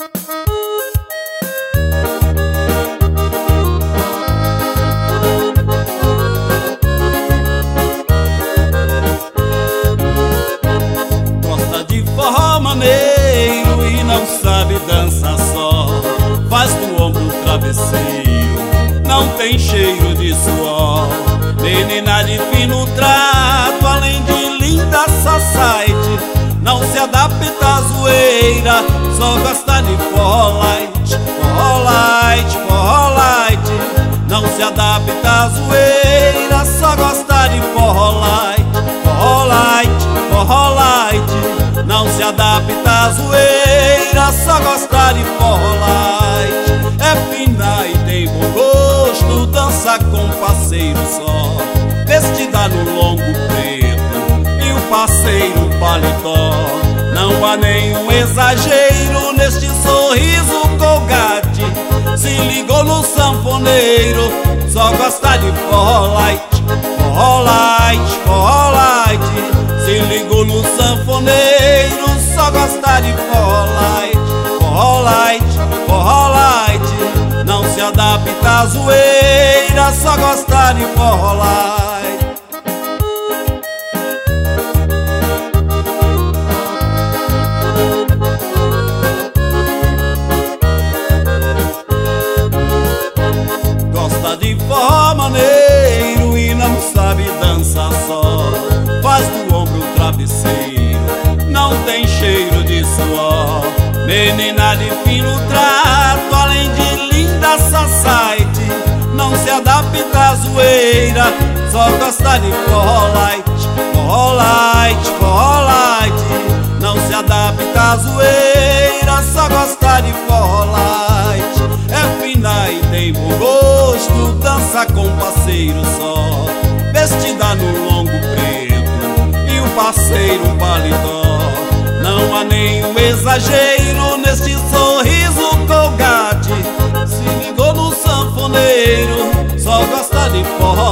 Gosta de forró maneiro e não sabe dançar só. Faz do ombro um travesseiro, não tem cheiro de suor. Menina de fino trato, além de linda society, não se adapta à zoeira, só gosta de forró light, forró light, forró light. Não se adapta à zoeira, só gosta de forró light, forró light, forró light. Não se adapta à zoeira, só gosta de forró light. É fina e tem bom gosto, dança com parceiro só, vestida no longo preto e o parceiro paletó. Não há nenhum exagero neste sorriso colgate. Se ligou no sanfoneiro, só gosta de forró light, forró light, forró light. Se ligou no sanfoneiro, só gosta de forró light, forró light, forró light. Não se adapta à zoeira, só gosta de forró light. Gosta de forró maneiro e não sabe dançar só. Faz do ombro um travesseiro, não tem cheiro de suor. Menina de fino trato, além de linda society, não se adapta à zoeira, só gosta de forró light, forró light, forró light. Não se adapta à zoeira, só gosta de forró light. É fina e tem bom gosto, dança com parceiro só, vestida no longo preto e o parceiro paletó. Não há nenhum exagero neste sorriso colgate. Se ligou no sanfoneiro, só gosta de forró